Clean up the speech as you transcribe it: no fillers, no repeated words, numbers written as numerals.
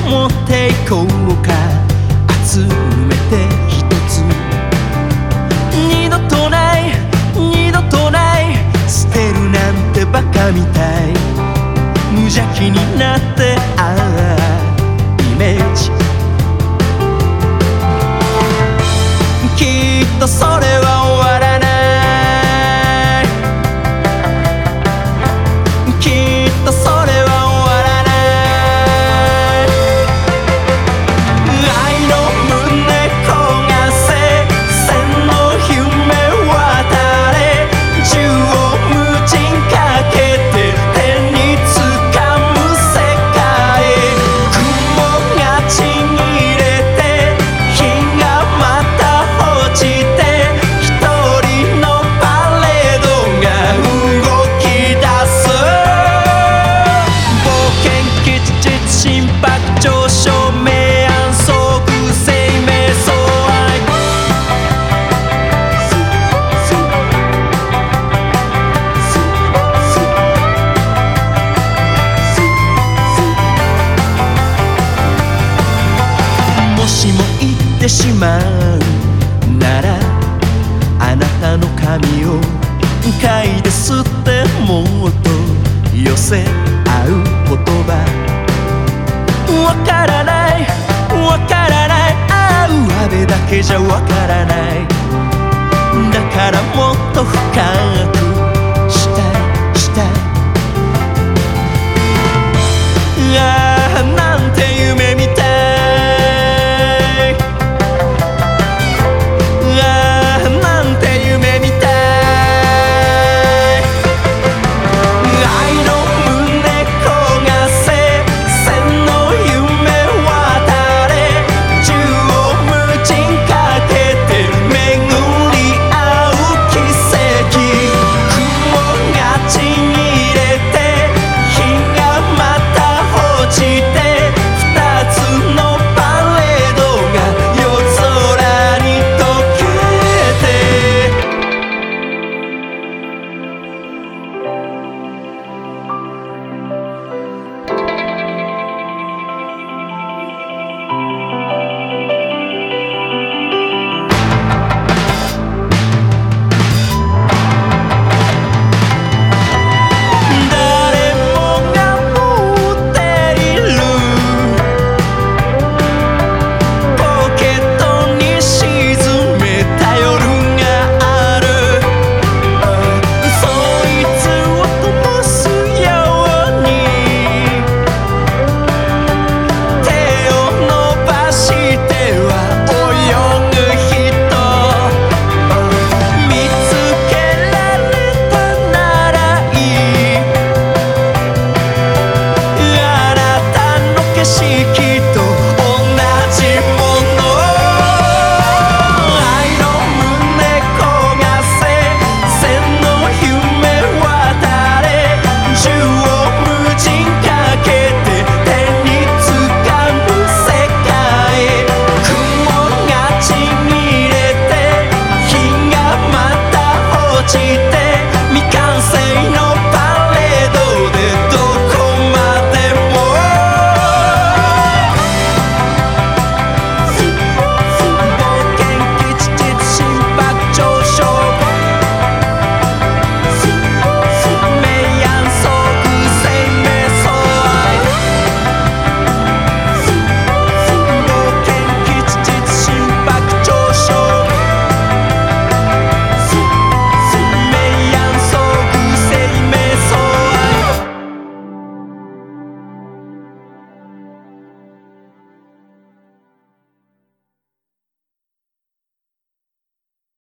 持っていこうか。集めて一つ。二度とない二度とない、捨てるなんてバカみたい。無邪気になってイメージ。きっとそれは終わらない。きっとそれは終わらない。愛の胸焦がせ、千の夢渡れ、縦横無尽かけて手につかむ世界。雲がちぎれて日がまた落ちて、一人のパレードが動き出す。冒険基地心拍上昇、明暗相互生命相愛。もしも言ってしまうなら、あなたの髪を嗅いで吸って、もっと寄せ合う言葉。わからないわからない、あべだけじゃわからない。だからもっと深く